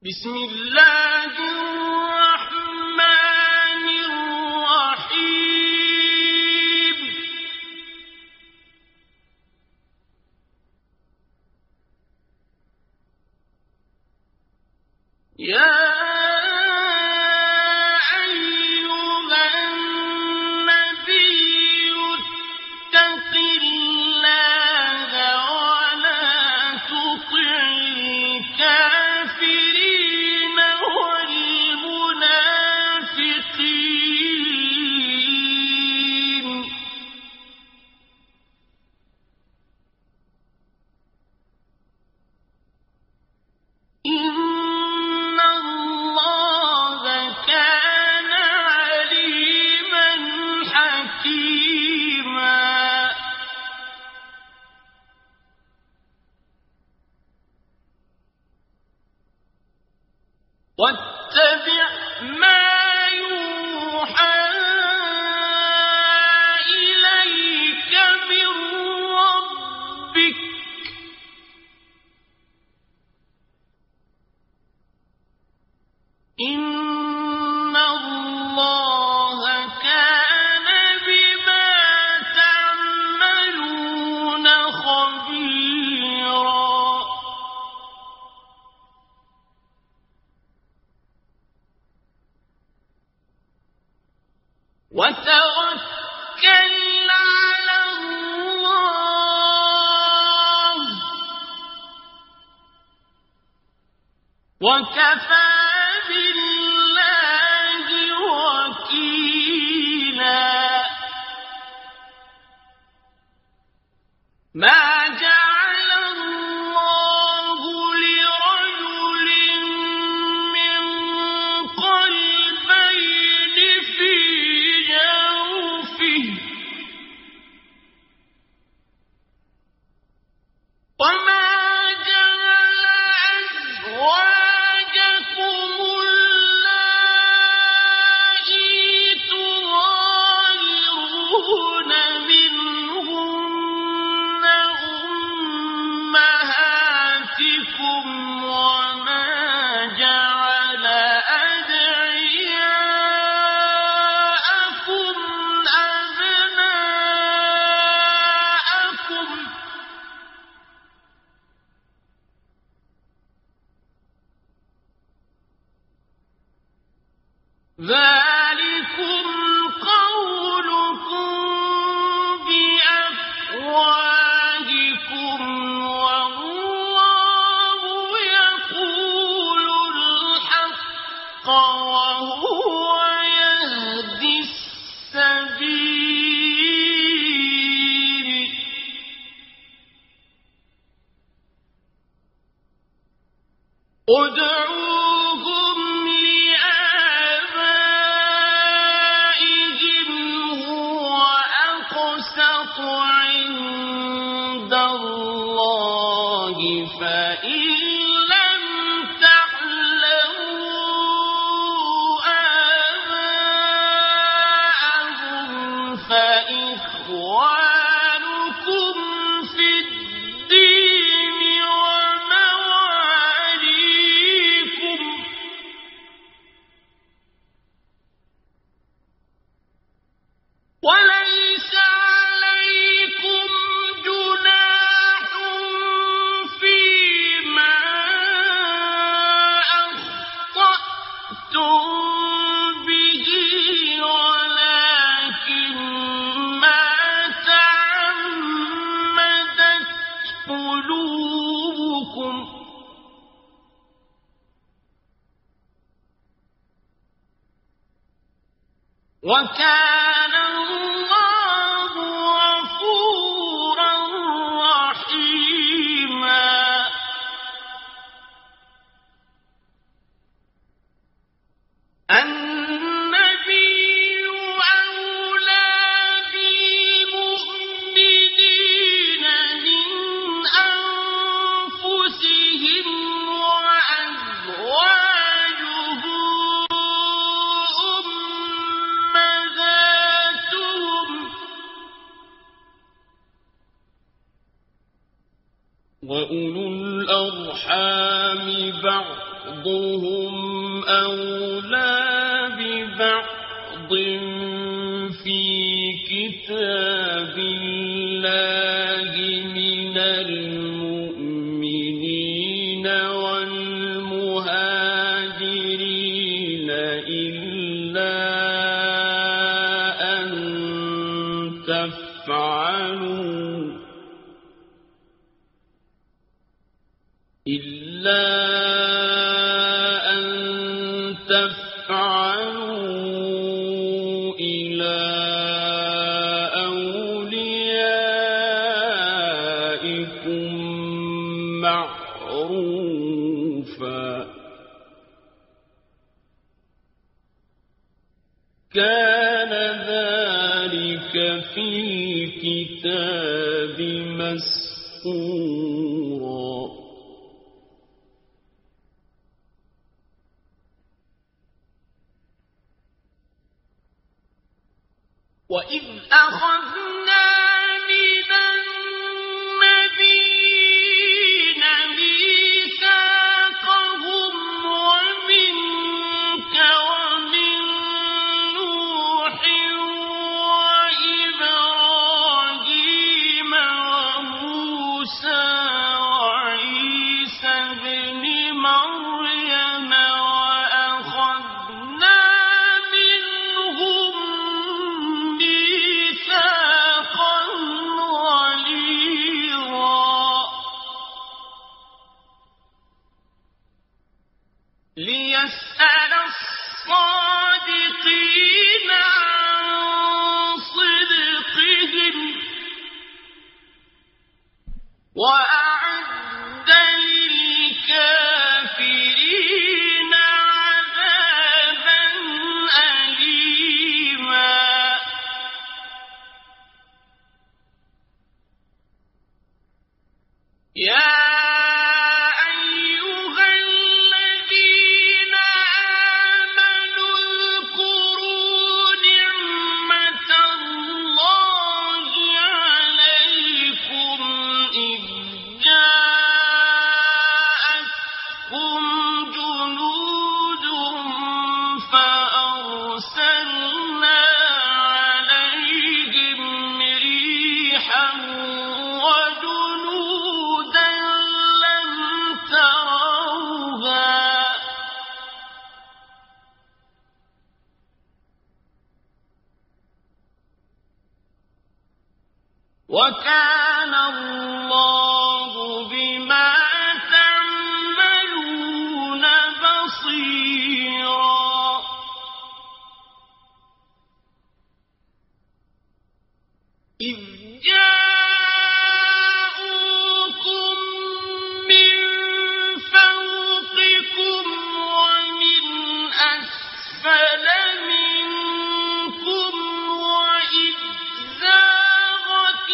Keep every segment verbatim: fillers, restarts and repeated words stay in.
بسم الله الرحمن الرحيم يا واتبع ما يوحى إليك من ربك إن الله كان بما تعملون خبيرا وتوكل على الله وكفى بالله وكيلا ما جعل الله لرجل من قلبين في وما جعل أزواجكم اللائي تظاهرون منهن أمهاتكم وما جعل أدعياءكم أبناءكم ذلكم قولكم بأفواهكم والله يقول الحق وهو يهدي السبيل ادعوهم عند الله فإن لم تعلموا آباءهم فإخوانكم في الدين ومواليكم وليس عليكم جناح فيما أخطأتم به ولكن ما تعمدت قلوبكم وكان الله غفورا رحيما النبي أولى بالمؤمنين من أنفسهم وأزواجه وأولو الأرحام بعضهم بعضهم أولى ببعض في كتاب الله من المؤمنين والمهاجرين إلا أن تفعلوا إلا أن تفعلوا إلى أوليائكم معروفا كان ذلك في الكتاب مسطورا وإذ أخذنا من النبيين ميثاقهم ومنك ومن نوح وإبراهيم وموسى وعيسى ابن مريم وأخذنا منهم ميثاقا غليظا ليسأل الصادقين عن صدقهم وأعد للكافرين عذابا أليما يا أيها الذين آمنوا اذكروا نعمة الله عليكم إذ جاءتكم جنود فأرسلنا عليهم ريحا وجنودا لم تروها وكان الله بما تعملون بصيرا إذ جاءوكم من فوقكم ومن أسفل منكم وإذ زاغت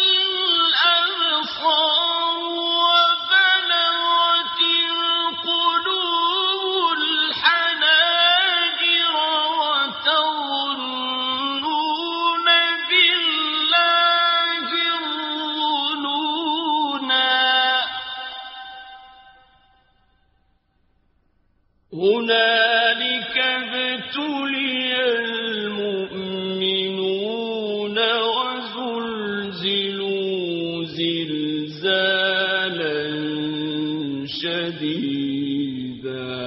الأبصار وبلغت القلوب الحناجر وتظنون بالله الظنونا هنالك ابتلي المؤمنون وزلزلوا زلزالا شديدا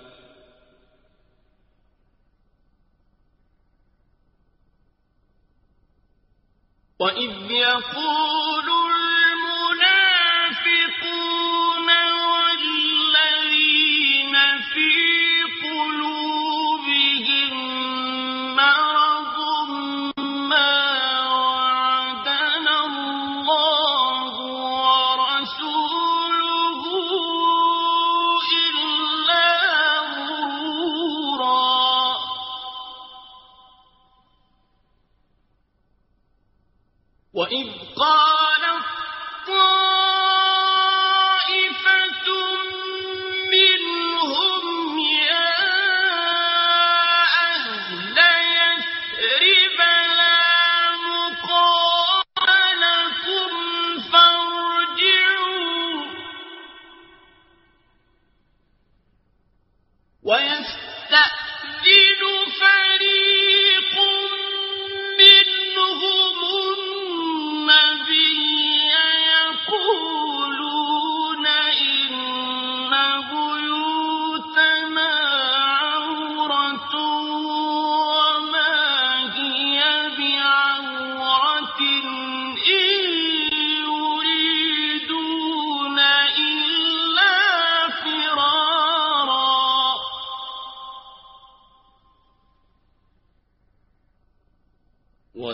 وإذ يقول المنافقون والذين في قلوبهم مرض ما وعدنا الله ورسوله إلا غرورا وإذ قال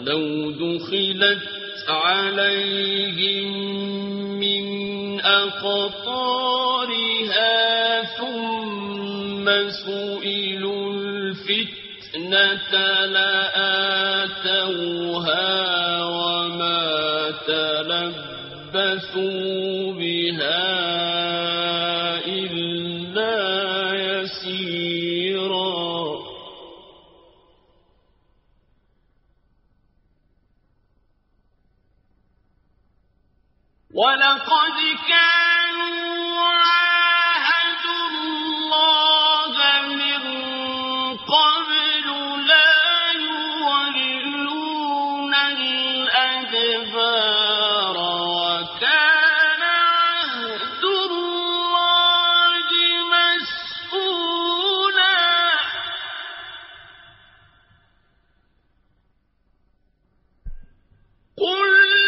ولو دخلت عليهم من أقطارها ثم سئلوا الفتنة لآتوها وما تلبثوا بها إلا يسيرا ولقد كانوا عاهدوا الله من قبل لا يولون الأدبار وكان عهد الله مسؤولا قل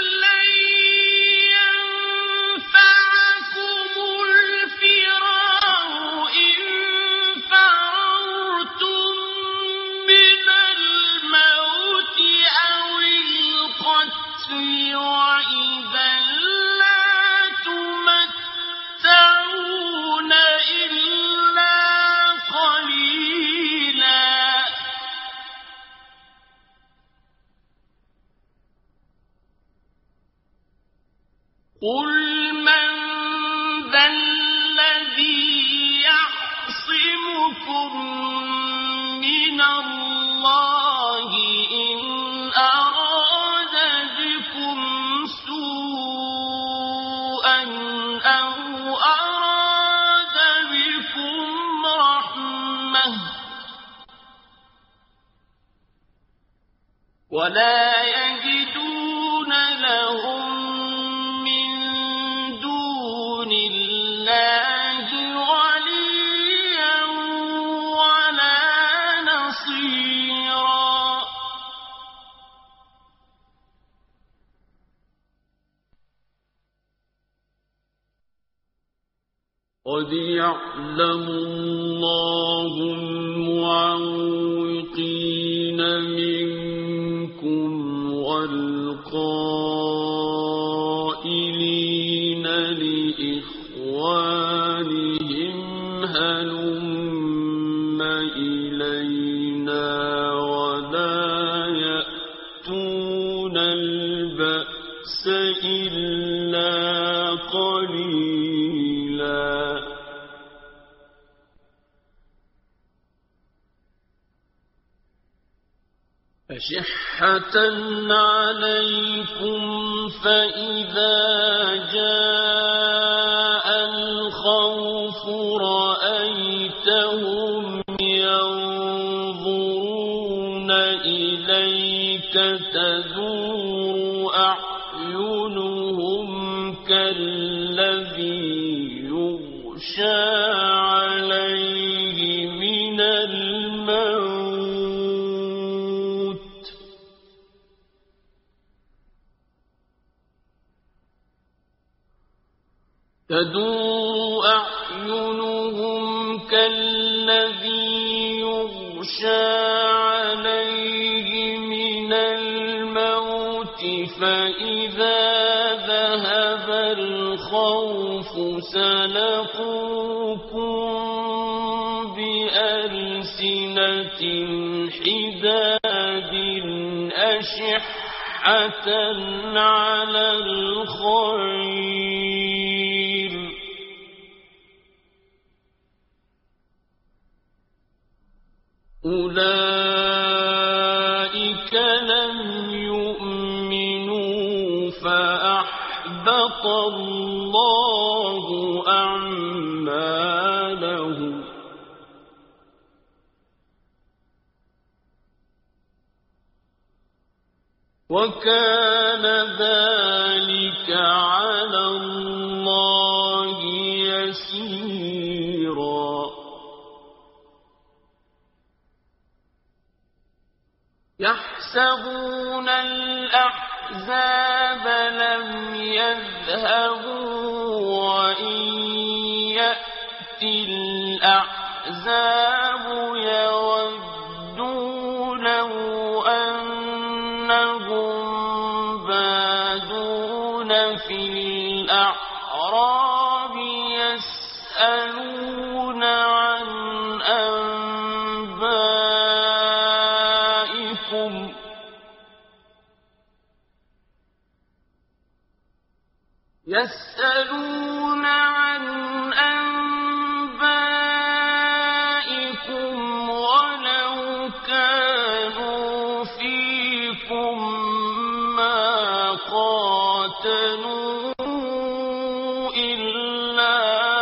قل من ذا الذي يعصمكم من الله إن أراد بكم سوءا أو أراد بكم رحمة ولا يجدون لهم قد يعلم الله المعوقين منكم والقائلين لإخوانهم هلم إلينا ولا يأتون البأس إلا قليلا أشحة عليكم فإذا جاء الخوف رأيتهم ينظرون إليك تدور أعينهم كالذي يغشى عليه من الموت تدور أعينهم كالذي يغشى عليه من الموت فإذا ذهب الخوف سلقوكم بألسنة حداد أشحة على الخير أولئك لم يؤمنوا فأحبط الله أعمالهم وكان ذلك على الله يسيرا يحسبون الأحزاب لم يذهبوا وإن يأتي الأحزاب يودوا لو أنهم يسألون عن أنبائكم يسألون عن أنبائكم ولو كانوا فيكم ما قاتلوا إلا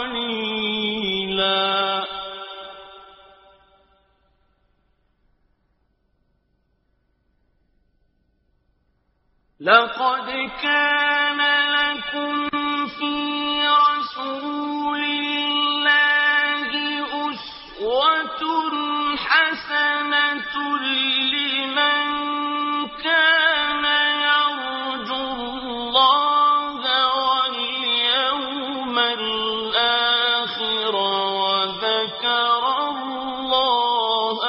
قليلا لقد كان لكم في رسول الله أسوة حسنة لمن كان يرجو الله واليوم الآخر وذكر الله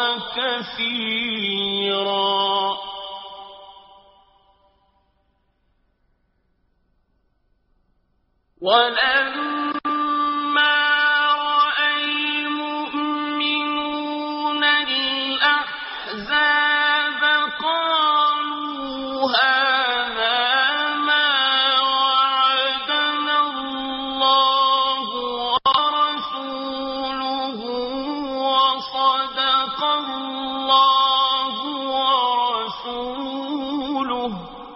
كثيرا ولما رأى المؤمنون الأحزاب قالوا هذا ما وعدنا الله ورسوله وصدق الله ورسوله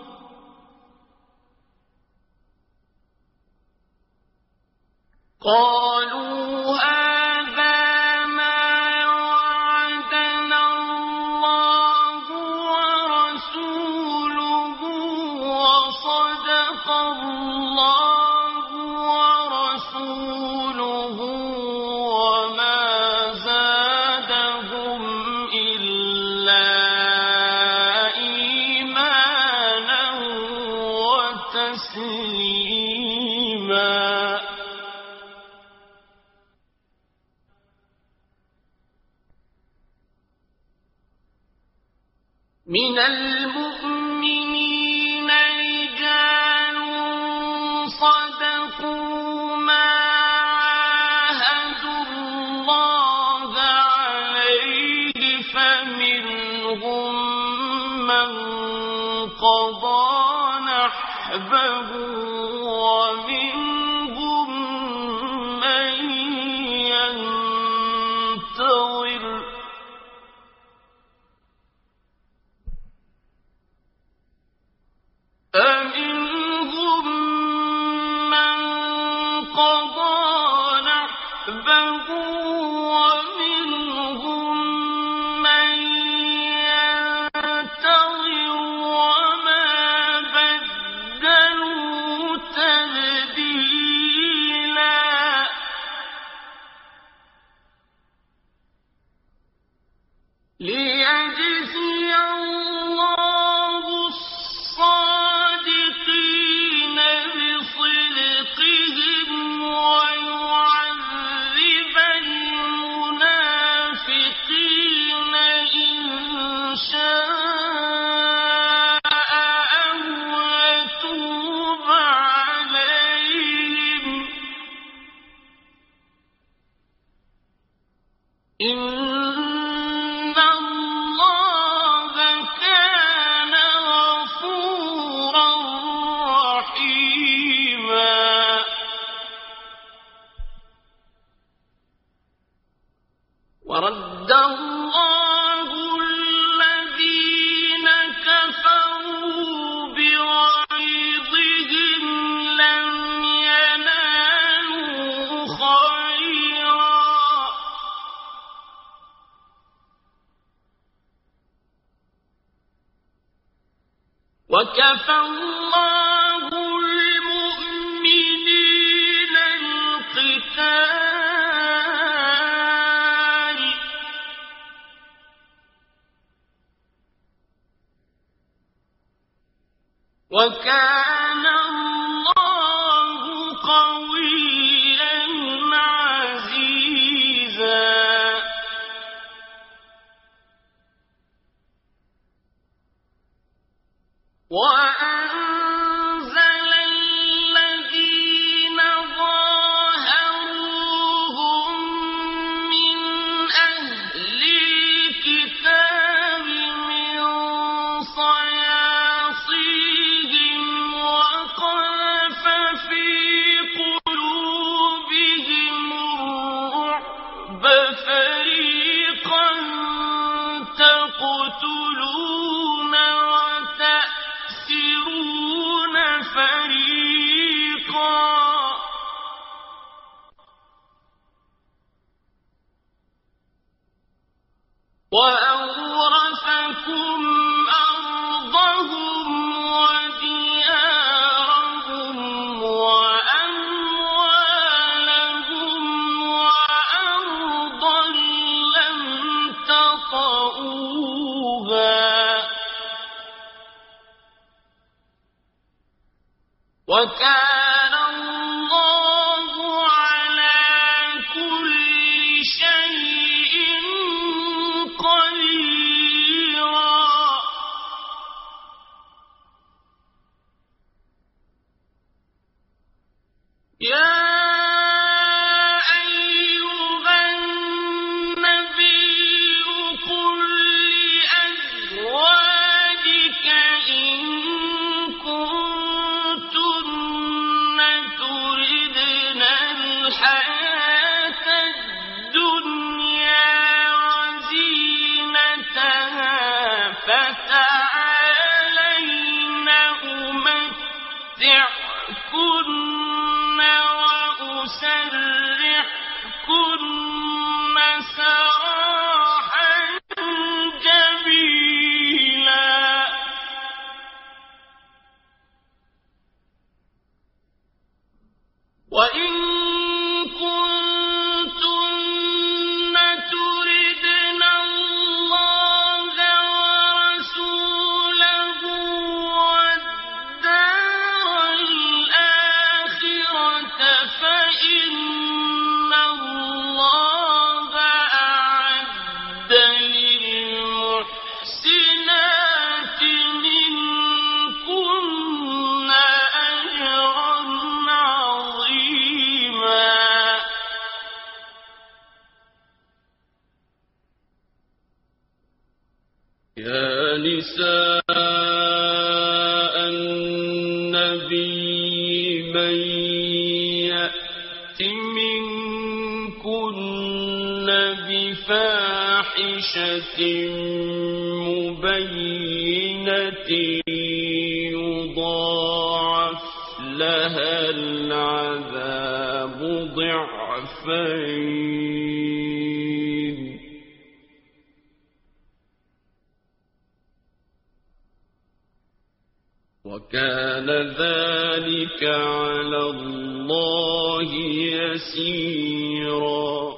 قالوا هذا ما وعدنا الله ورسوله وصدق الله ورسوله وما زادهم إلا إيمانا وتسليما من المؤمنين رجال صدقوا ما عاهدوا الله عليه فمنهم من قضى نحبه ومنهم من ينتظر فمنهم من قضى نحبه ومنهم من ينتظر وما بدلوا تبديلا ليجزي الله الصادقين بصدقهم ويعذب المنافقين إن شاء أو يتوب عليهم إن الله كان غفورا رحيما ورد الله الذين كفروا بغيظهم لم ينالوا خيرا وكفى الله المؤمنين القتال وكان الله قويا عزيزا وأنزل الذين ظاهروا فريقا تقتلون وتأسرون فريقا وأورثكم أرضهم وديارهم وأموالهم وأرضا لم تطئوها وكان الله على كل شيء قديرا. يا أيها النبي قل لأزواجك إن كنتن تردن الحياة الدنيا وزينتها فتعالين أمتعكن وأسرحكن سراحا جميلا. وإن كنتن تردن الله ورسوله والدار الآخرة فإن الله أعد للمحسنات منكن أجرا عظيما. يا نساء النبي من يأت منكن بفاحشة مبينة يضاعف لها العذاب ضعفين وكان ذلك على الله يسيرا.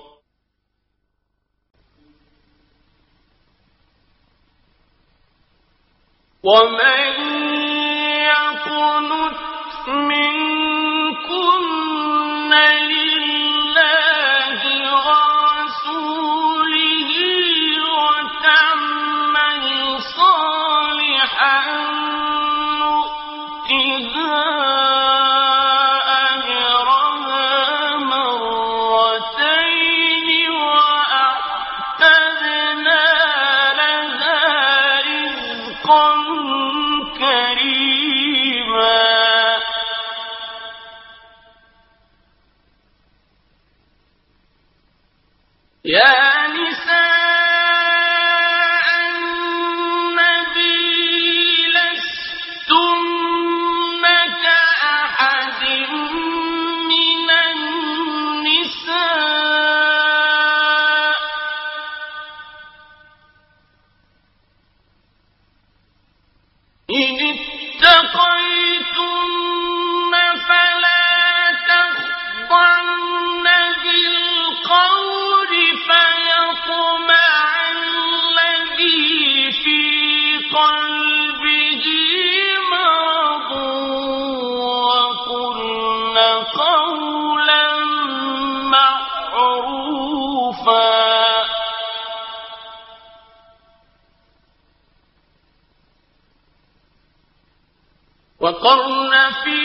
ومن يقنت منكن لله ورسوله وتعمل صالحا نؤتها أجرها مرتين وأعتدنا لها رزقا كريما. يا نساء النبي لستن كأحد من النساء إن اتقيتن فلا تخضعن بالقول فيطمع الذي في قلبه مرض وقلن قولا معروفا. وقرن في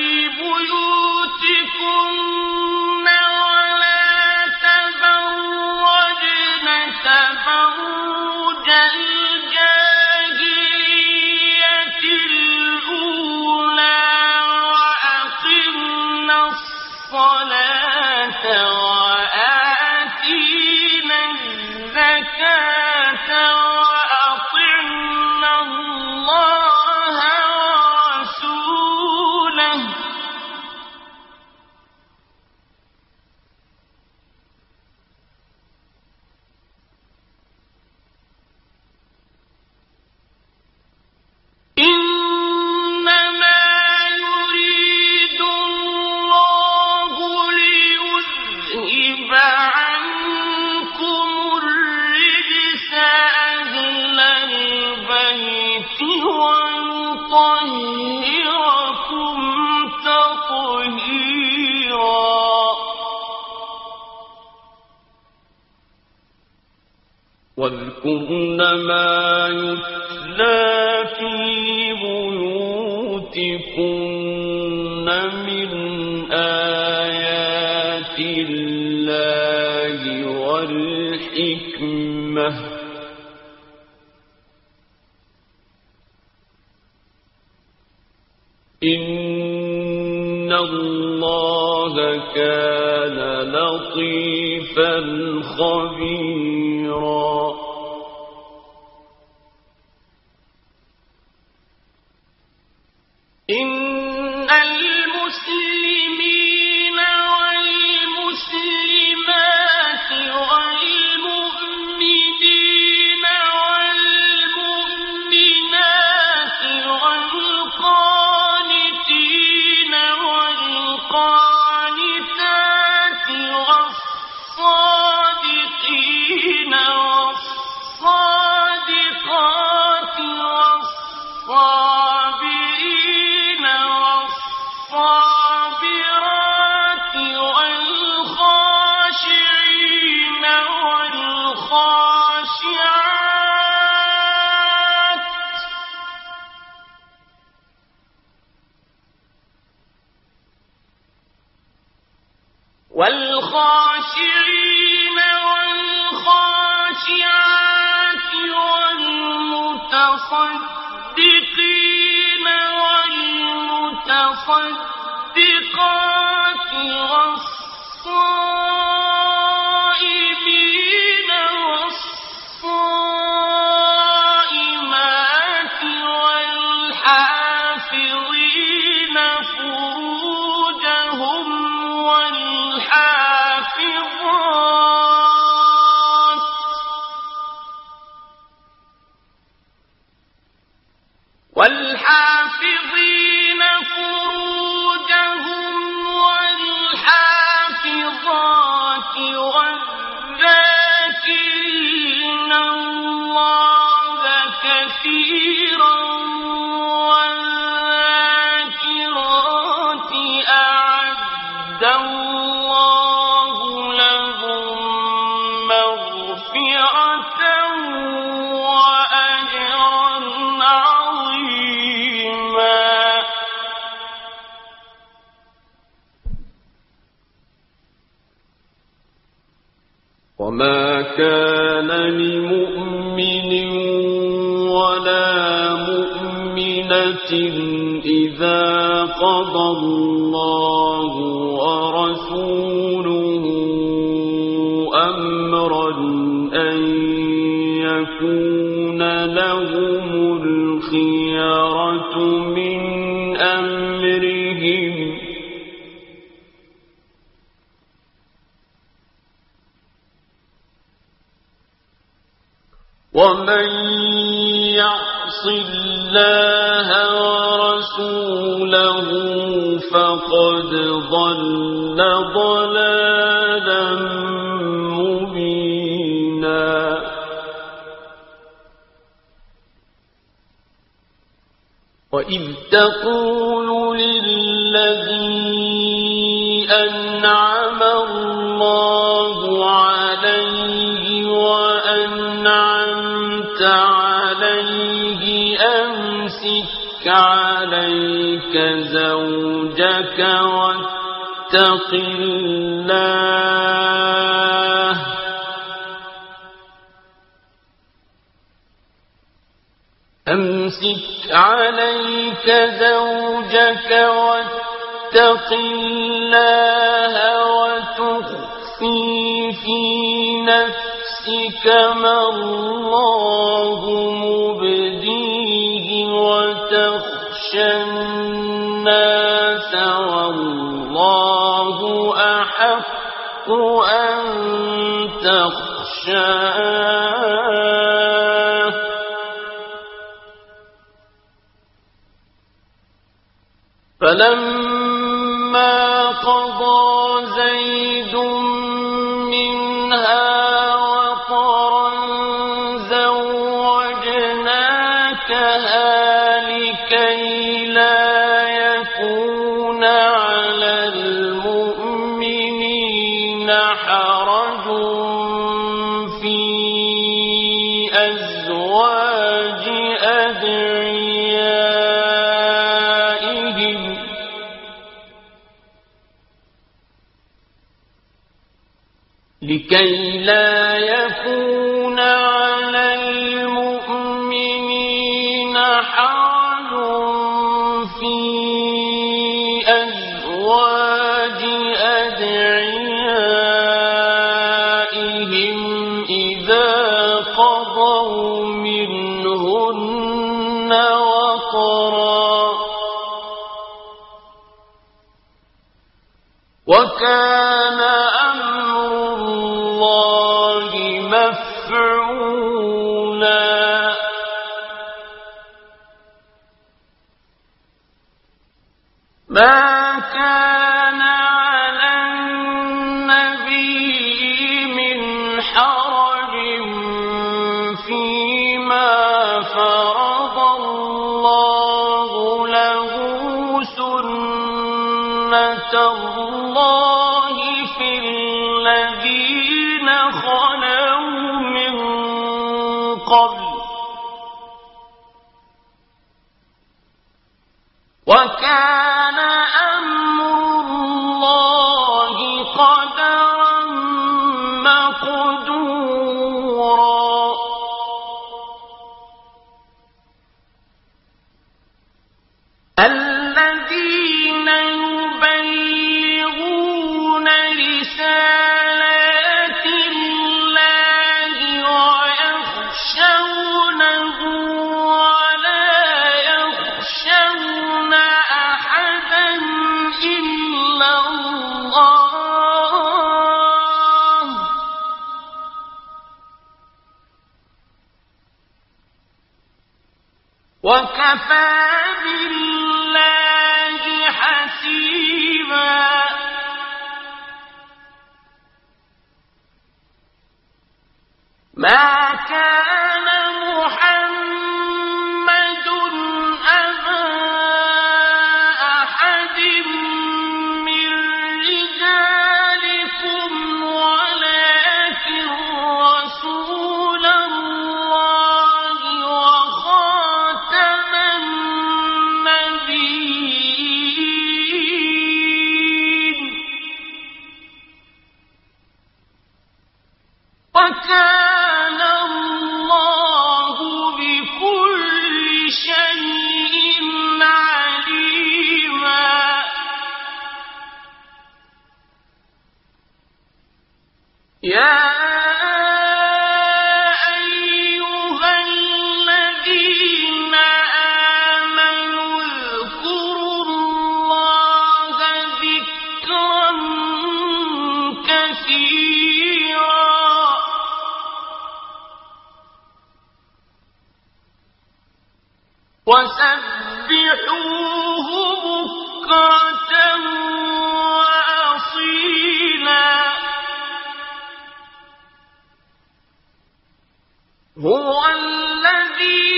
بيوتكن ولا تبرجن تبرج الجاهلية الأولى وأقمن الصلاة وآتينا واذكرن ما يتلى في بيوتكن من آيات الله والحكمة إن الله كان لطيفا خبيرا إن المسلمين والمسلمات والمؤمنين والمؤمنات والقانتين والقانتات والصادقين والصادقات والصابرين والصابرات والخاشعين والخاشعات والخاشعين والخاشعات والمتصدقين والمتصدقات والصائمين والصائمات والحافظين فروجهم والحافظات والحافظين فروجهم والحافظات والذاكرين الله كثيرا والذاكرات أعد الله لهم مغفرة وأجرا عظيما وما كان لمؤمن ولا مؤمنة إذا قضى الله ورسوله أمرا أن يكون لهم الخيرة من أمرهم ومن يعص الله ورسوله فقد ضل ضلالا مبينا وإذ تقول للذي أنعم الله عليه وأنعمت عليه أمسك عليك زوجك واتق الله أمسك عليك زوجك واتق الله وتخفي في نفسك ما الله مبديه وتخشى الناس والله أحق أن تخشاه فلما قضى زيد منها وطرا زوجناكها لكي لا يكون على المؤمنين حرج في لكي لا يكون على المؤمنين حرج في أزواج أدعيائهم إذا قضوا منهن وطرا وكان أمر الله مفعولا ما كان على النبي من حرج فيما فرض الله له سنة الله في الذين خلوا من قبل وكان أمر الله قدرا مقدورا الذين يبلغون رسالات الله ويخشونه ولا يخشون أحدا إلا الله وكفى بالله حسيبا ما كان محمد أبا أحد من رجالكم ولكن رسول الله وخاتم النبيين وكان الله بكل شيء عليما يا أيها الذين آمنوا اذكروا الله ذكرا كثيرا وسبحوه بكرة وأصيلا هو الذي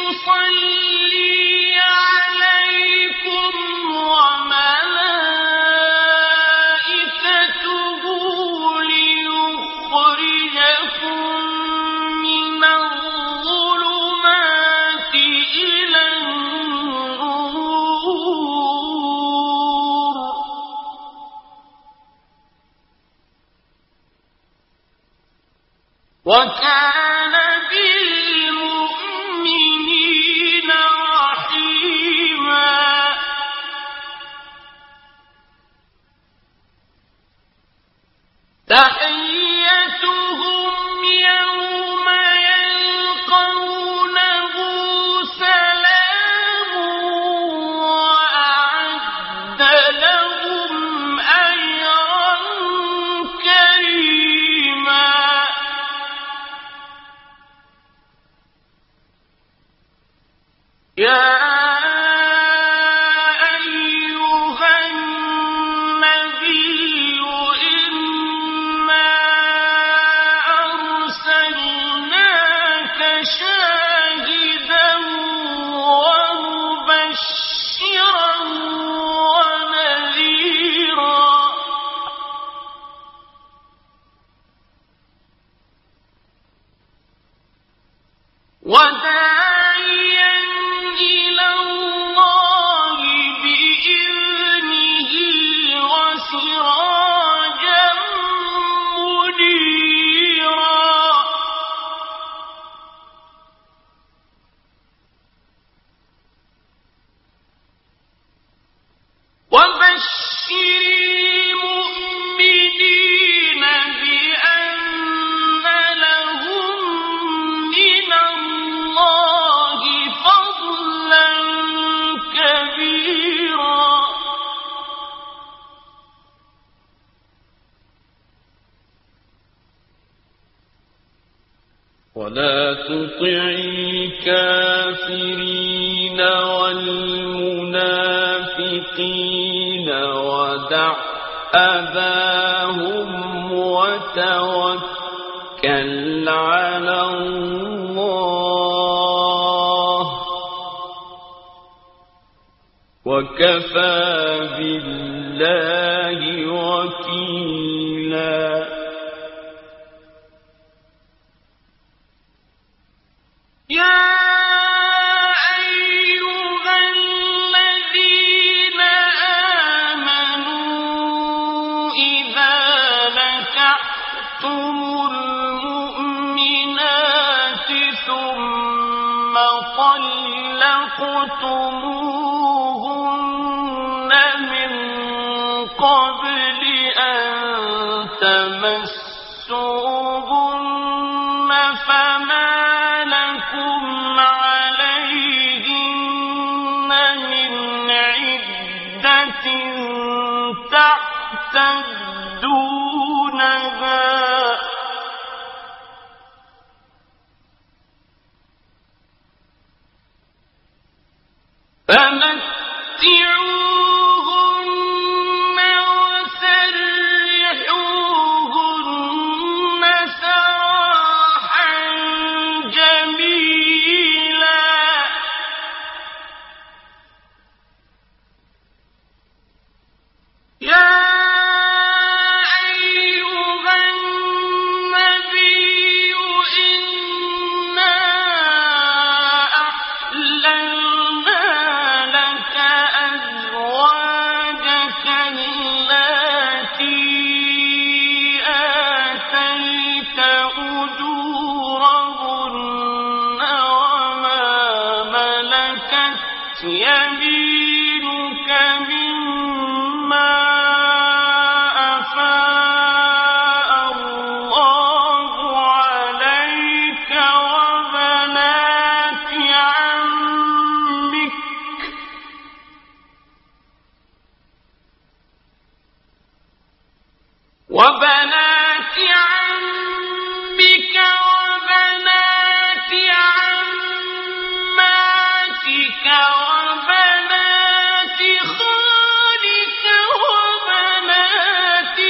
يصلي عليكم وملائكته ليخرجكم من الظلمات إلى النور وكان بالمؤمنين رحيما تحيتهم يوم يلقونه سلام وأعد لهم أجرا كريما يا أيها النبي إنا أرسلناك شاهدا ومبشرا ونذيرا وداعيا إلى الله بإذنه وسراجا منيرا ولا تطع الكافرين والمنافقين ودع أذاهم وتوكل على الله وكفى بالله وكيلا. يا طلقتموهن من قبل أن تمسوهن فما لكم عليهن من عدة تعتدونها فمتعوهن وسرحوهن سراحا جميلا. يا يمينك مما أفاء الله عليك وبنات عمك وبنات عمك وبنات عماتك وبنات خالك وبنات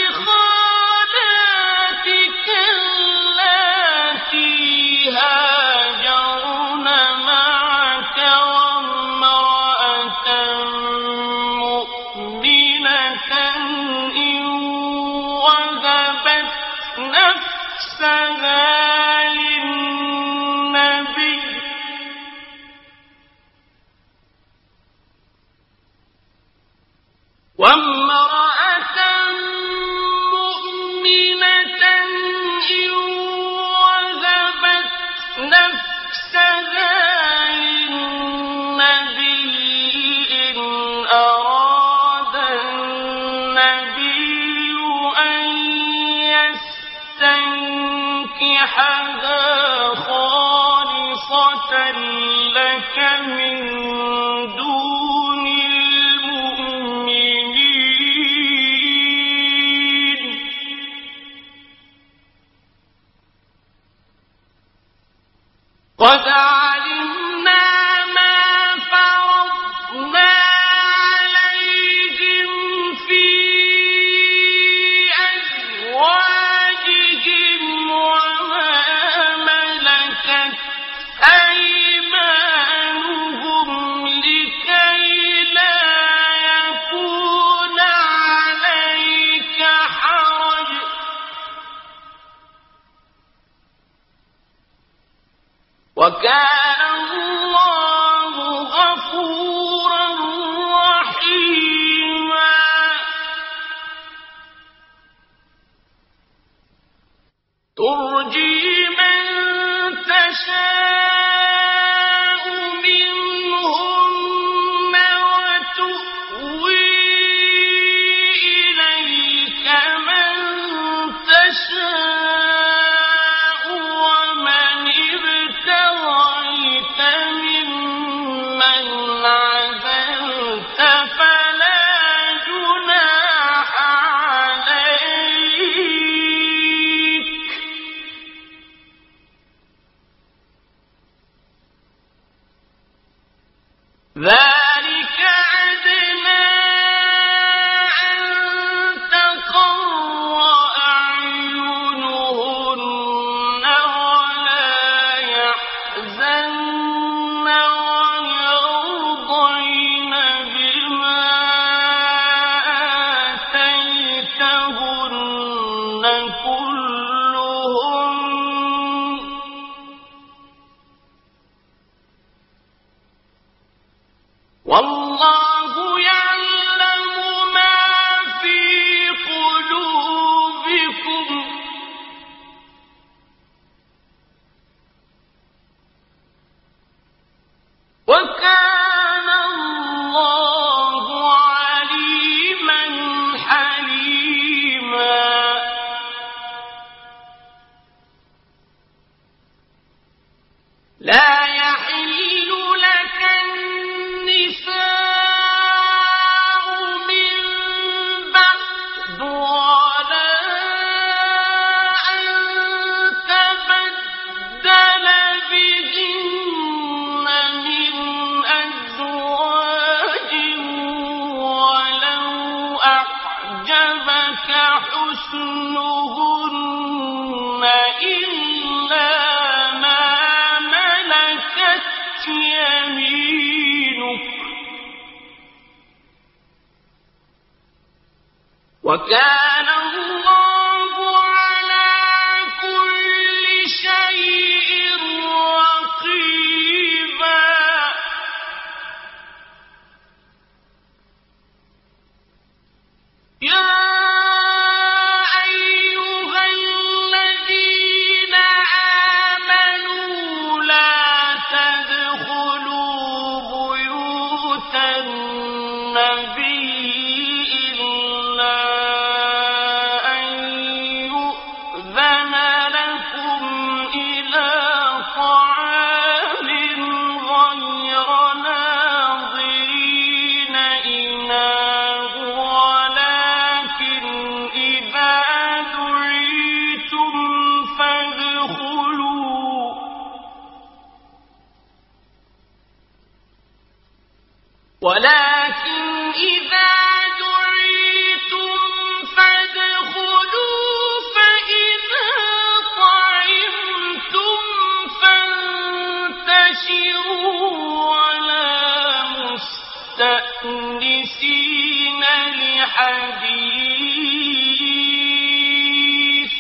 خالاتك اللاتي هاجرن معك وامرأة مؤمنة إن وهبت نفسها للنبي وامرأة مؤمنة إن وهبت نفسها للنبي إن أراد النبي أن يستنكحها خالصة لك من دون المؤمنين. قد علمنا ما فرضنا عليهم في أزواجهم وما ملكت أيمانهم لكي لا يكون عليك حرج. وكان الله غفورا رحيما. ترجي من تشاء منهن وتؤوي إليك من تشاء ومن ابتغيت ممن عزلت فلا جناح عليك حصنهن إلا ما ملكت يمينك وكان الله على كل شيء رقيبا يا أيها الذين آمنوا لا تدخلوا بيوت النبي إلا أن يؤذن لكم إلى طعام غير ناظرين إناه ولكن إذا دعيتم فادخلوا ولكن إذا دعيتم فادخلوا فإذا طعمتم فانتشروا ولا مستأنسين لحديث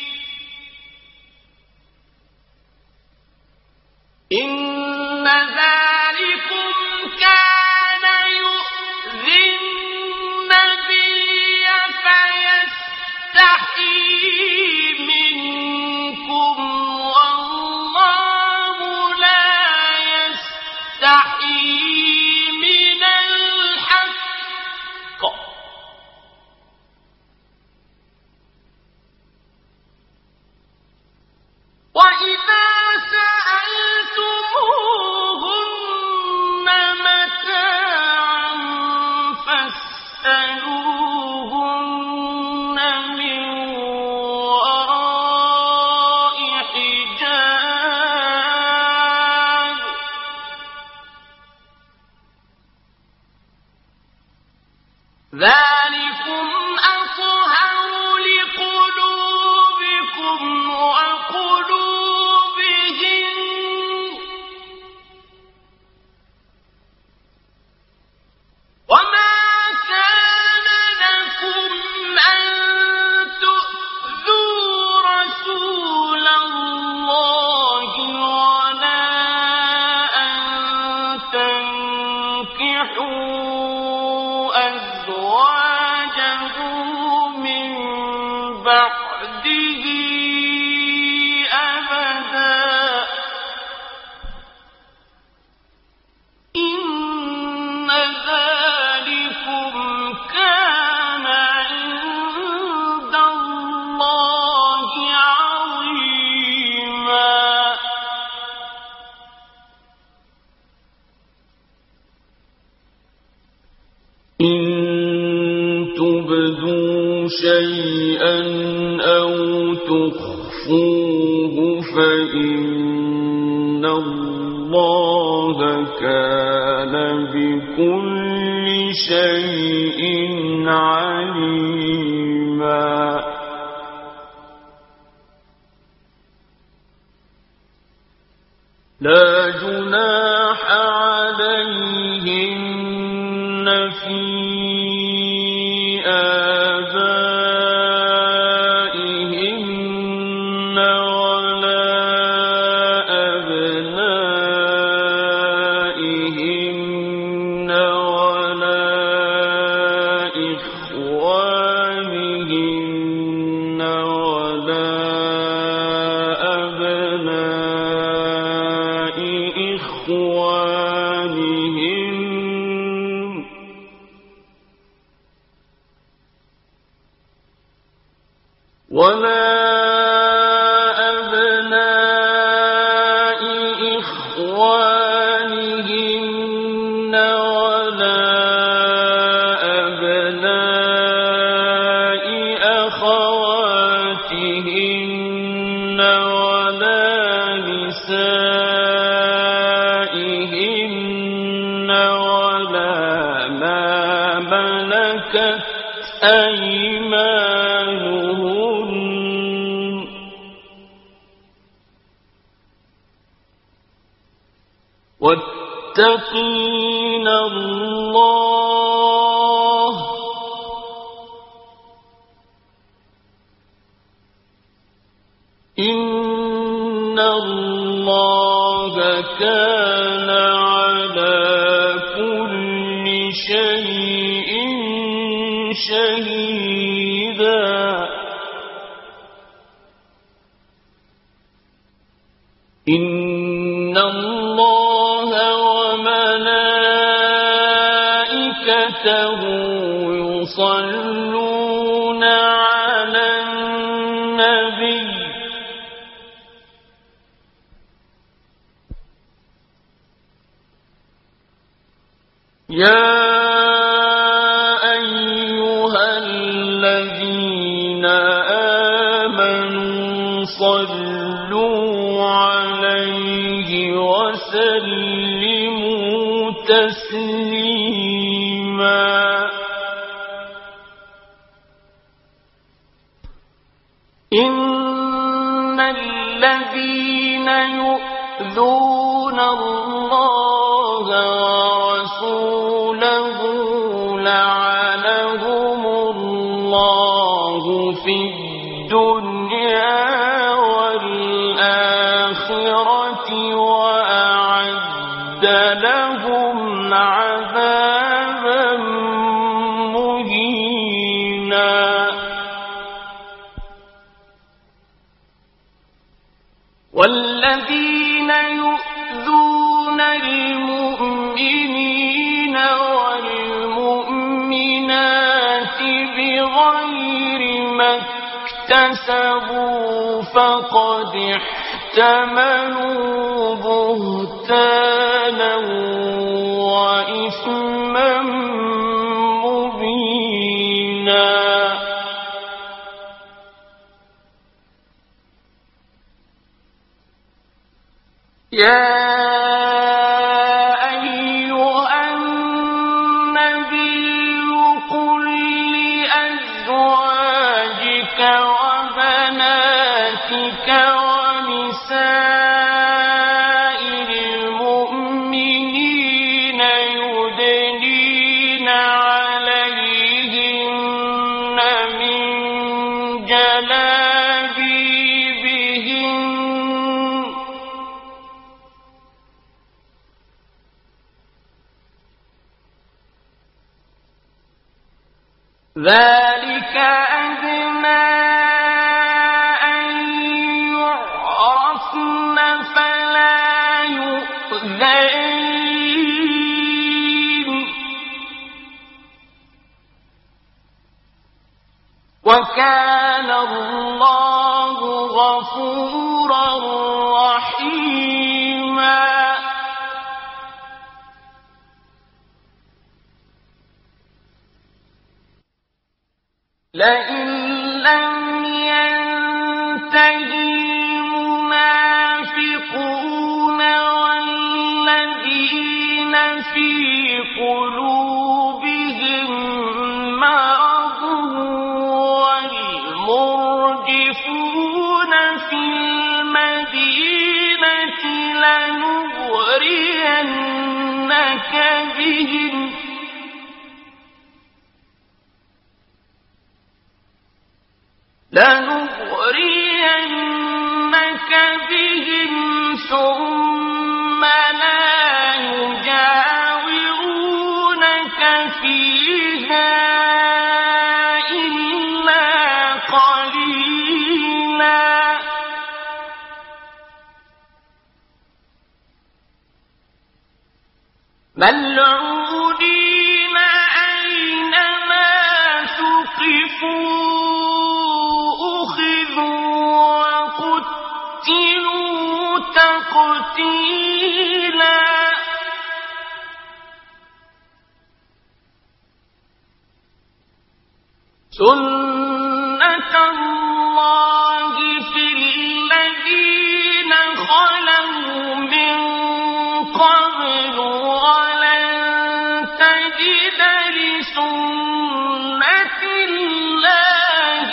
إن ذلكم كان يؤذي النبي فيستحيي منكم والله لا يستحيي من الحق وإذا سألتموهن متاعا فاسألوهن من وراء حجاب ذلكم أطهر لقلوبكم وقلوبهم وما كان لكم أن تؤذوا رسول الله ولا أن تنكحوا أزواجه من بعده أبدا إن ذلكم كان عند الله عظيما إن تبدوا شيئا أو تخفوه فإن الله كان بكل شيء عليما لا جناح عليهن في آبائهن ولا أبنائهن ولا إخوانهن ولا أبناء إخوانهن ولا أبناء إخوانهن ولا أبناء أخواتهن ولا نسائهن ولا ما ملكت أيمانهن واتقين الله إن الله كان على كل شيء شهيدا إن الله وملائكته يصلون على النبي يا أيها الذين آمنوا صلوا عليه وسلموا تسليما إن الذين يؤذون الله ورسوله لعنهم الله في الدنيا والآخرة وأعد لهم عذابا مهينا والذين يؤذون المؤمنين والمؤمنات بغير ما اكتسبوا فقد احتملوا بهتانا وإثما مبينا يا أيها النبي قل لأزواجك وبناتك ونساء المؤمنين يدنين عليهن من جلابيبهن ذلك أدنى أن يعرفن فلا يؤذين وكان الله غفورا رحيما لئن لم ينتهي المنافقون والذين في قلوبهم مرض والمرجفون في المدينة لنغرينك بهم لنغرينك بهم ثم لا يجاورونك فيها إلا قليلا ملعونين أينما ثقفوا وقتلوا تقتيلا سنة الله في الذين خلوا من قبل ولن تجد لسنة الله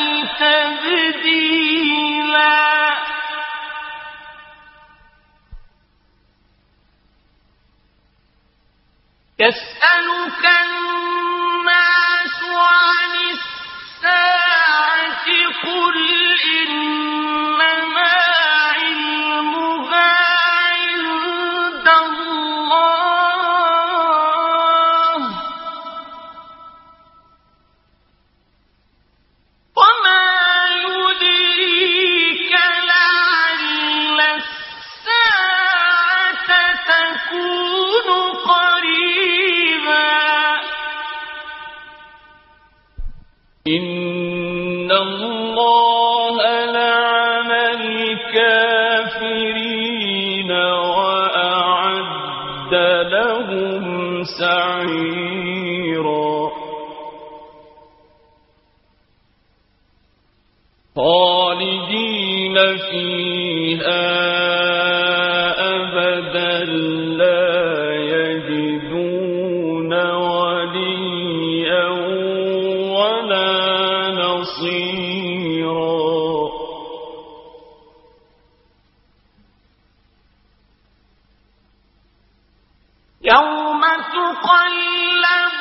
تبديلا يسألك الناس عن الساعة قل إنما علمها عند الله وما يدريك لعل الساعة تكون قريبا إن الله لعن الكافرين وأعد لهم سعيرا خالدين فيها أبدا لا يجدون وليا ولا نصيرا يوم تقلب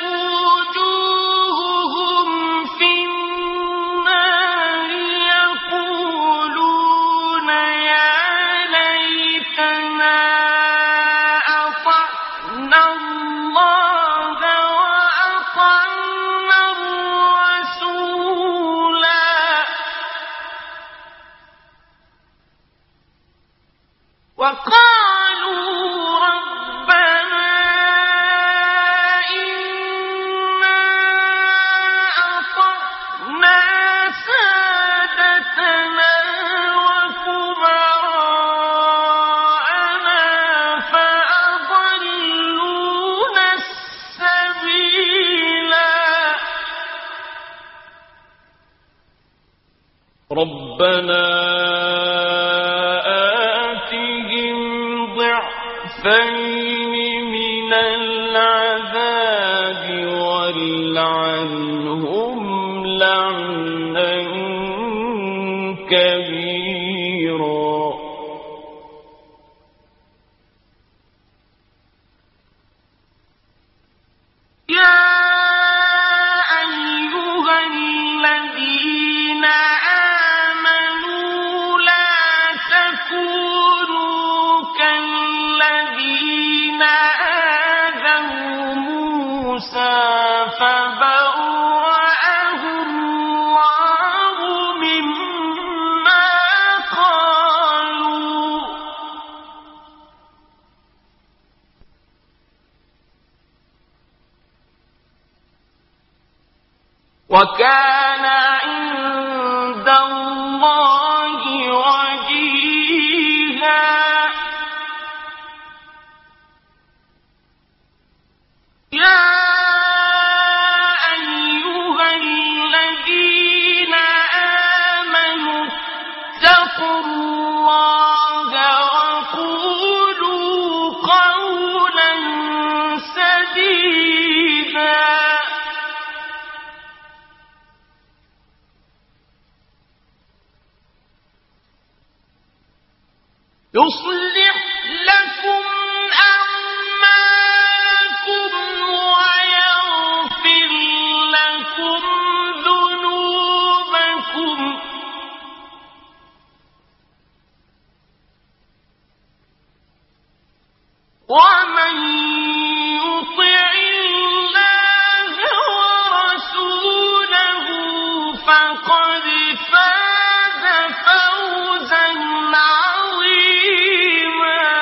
وجوههم في النار يقولون يا ليتنا أطعنا الله وأطعنا الرسولا وقالوا ربنا إنا أطعنا سادتنا وكبراءنا فأضلونا السبيلا ربنا آتهم ضعفين من العذاب والعنهم لعنا كبيرا يا أيها الذين آمنوا لا تكونوا كالذين آذوا موسى فبرأه الله مما قالوا وكان عند الله وجيها يا أيها الذين آمنوا اتقوا الله وقولوا قولا سديدا يصلح لكم أعمالكم ويغفر لكم ذنوبكم ومن يطع الله ورسوله فقد فاز فوزا عظيما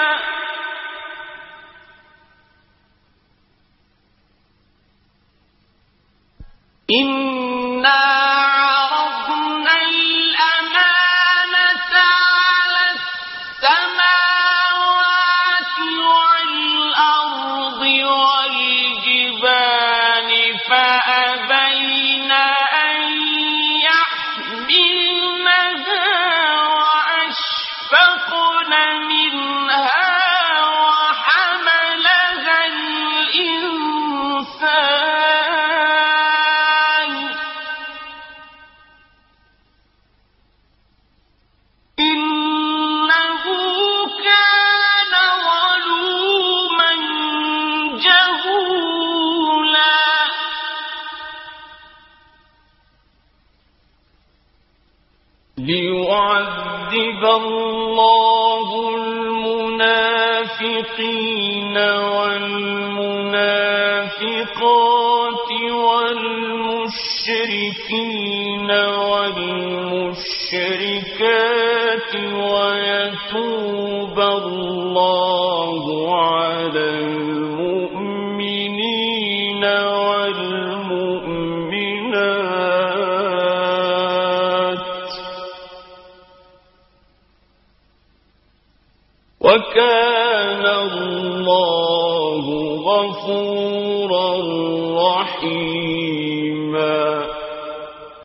إنا عرضنا الأمانة على السماوات والأرض ليعذب الله المنافقين والمنافقات والمشركين والمشركات ويتوب الله على المؤمنين والمؤمنات وكان الله غفورا